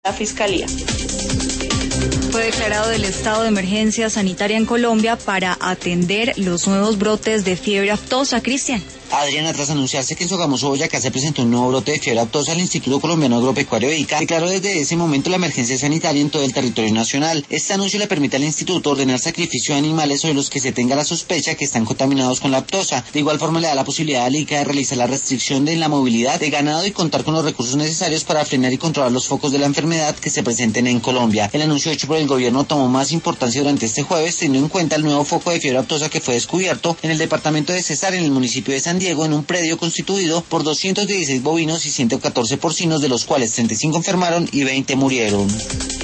la Fiscalía. Fue declarado el estado de emergencia sanitaria en Colombia para atender los nuevos brotes de fiebre aftosa. Cristian. Adriana, tras anunciarse que en Sogamoso, Boyacá, se presentó un nuevo brote de fiebre aftosa, el Instituto Colombiano Agropecuario ICA declaró desde ese momento la emergencia sanitaria en todo el territorio nacional. Este anuncio le permite al instituto ordenar sacrificio de animales sobre los que se tenga la sospecha que están contaminados con la aftosa. De igual forma le da la posibilidad al ICA de realizar la restricción de la movilidad de ganado y contar con los recursos necesarios para frenar y controlar los focos de la enfermedad que se presenten en Colombia. El anuncio hecho por el gobierno tomó más importancia durante este jueves, teniendo en cuenta el nuevo foco de fiebre aftosa que fue descubierto en el departamento de Cesar, en el municipio de San Diego, en un predio constituido por 216 bovinos y 114 porcinos, de los cuales 35 enfermaron y 20 murieron.